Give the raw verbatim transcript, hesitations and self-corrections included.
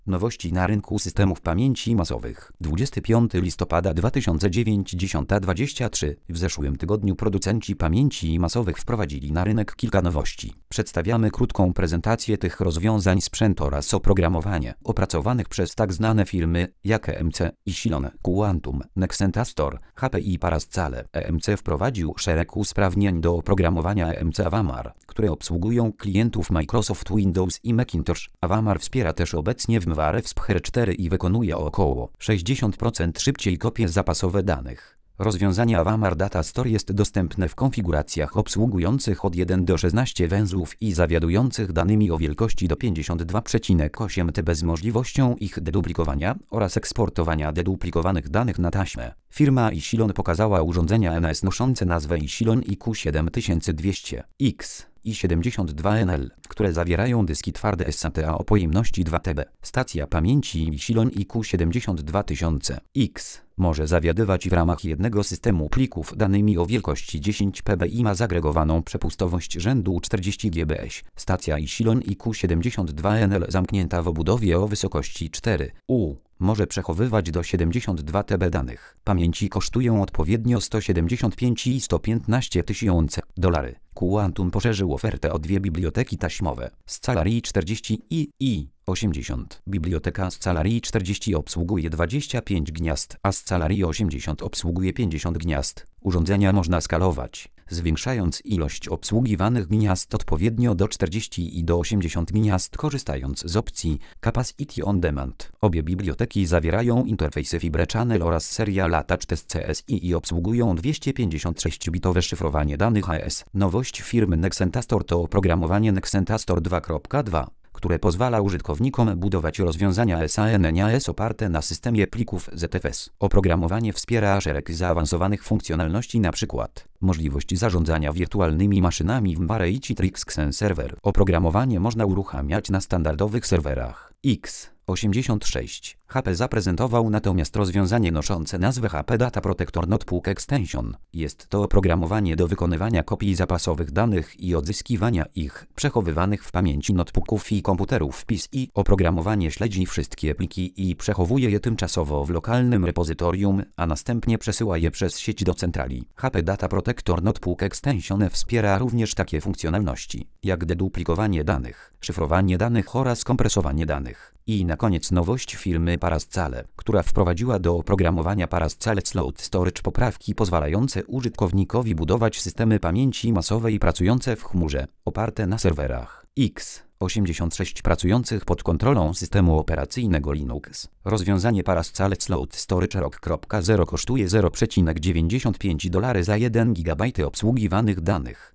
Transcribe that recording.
Nowości na rynku systemów pamięci masowych. dwudziestego piątego listopada dwa tysiące dziewiątego dziesiąta dwadzieścia trzy. W zeszłym tygodniu producenci pamięci masowych wprowadzili na rynek kilka nowości. Przedstawiamy krótką prezentację tych rozwiązań sprzętu oraz oprogramowanie opracowanych przez tak znane firmy jak E M C, Isilon, Quantum, Nexentastor, H P i Parascale. E M C wprowadził szereg usprawnień do oprogramowania E M C Avamar, które obsługują klientów Microsoft Windows i Macintosh. Avamar wspiera też obecnie w Mvare w Sphere cztery i wykonuje około sześćdziesiąt procent szybciej kopie zapasowe danych. Rozwiązanie Avamar Data Store jest dostępne w konfiguracjach obsługujących od jeden do szesnastu węzłów i zawiadujących danymi o wielkości do pięćdziesiąt dwa przecinek osiem terabajtów z możliwością ich deduplikowania oraz eksportowania deduplikowanych danych na taśmę. Firma Isilon pokazała urządzenia N S noszące nazwę Isilon I Q siedem tysiące dwieście X i siedemdziesiąt dwa N L, które zawierają dyski twarde SATA o pojemności dwa terabajty. Stacja pamięci Isilon I Q siedemdziesiąt dwa tysiące X może zawiadywać w ramach jednego systemu plików danymi o wielkości dziesięć petabytów i ma zagregowaną przepustowość rzędu czterdzieści gigabajtów. Stacja Isilon I Q siedemdziesiąt dwa N L zamknięta w obudowie o wysokości cztery U może przechowywać do siedemdziesiąt dwa terabajtów danych. Pamięci kosztują odpowiednio sto siedemdziesiąt pięć i sto piętnaście tysięcy dolarów. Quantum poszerzył ofertę o dwie biblioteki taśmowe. Scala R I czterdzieści i I osiemdziesiąt. Biblioteka Scala R I czterdzieści obsługuje dwadzieścia pięć gniazd, a Scala R I osiemdziesiąt obsługuje pięćdziesiąt gniazd. Urządzenia można skalować, zwiększając ilość obsługiwanych gniazd odpowiednio do czterdziestu i do osiemdziesięciu gniazd, korzystając z opcji Capacity on Demand. Obie biblioteki zawierają interfejsy Fibre Channel oraz Serial Attached C S I i obsługują dwieście pięćdziesiąt sześć bitowe szyfrowanie danych A E S. Nowość firmy Nexentastor to oprogramowanie Nexentastor dwa kropka dwa. które pozwala użytkownikom budować rozwiązania S A N N A S oparte na systemie plików Z F S. Oprogramowanie wspiera szereg zaawansowanych funkcjonalności, np. możliwość zarządzania wirtualnymi maszynami w Mvare i Citrix Xen Server. Oprogramowanie można uruchamiać na standardowych serwerach X osiemdziesiąt sześć. H P zaprezentował natomiast rozwiązanie noszące nazwę H P Data Protector Notebook Extension. Jest to oprogramowanie do wykonywania kopii zapasowych danych i odzyskiwania ich, przechowywanych w pamięci notebooków i komputerów P C. Oprogramowanie śledzi wszystkie pliki i przechowuje je tymczasowo w lokalnym repozytorium, a następnie przesyła je przez sieć do centrali. H P Data Protector Notebook Extension wspiera również takie funkcjonalności, jak deduplikowanie danych, szyfrowanie danych oraz kompresowanie danych. I na koniec nowość firmy Parascale, która wprowadziła do oprogramowania Parascale Slow Storage poprawki pozwalające użytkownikowi budować systemy pamięci masowej pracujące w chmurze, oparte na serwerach X osiemdziesiąt sześć pracujących pod kontrolą systemu operacyjnego Linux. Rozwiązanie Parascale Slow Storage Rock kropka zero kosztuje zero przecinek dziewięćdziesiąt pięć dolarów za jeden gigabajt obsługiwanych danych.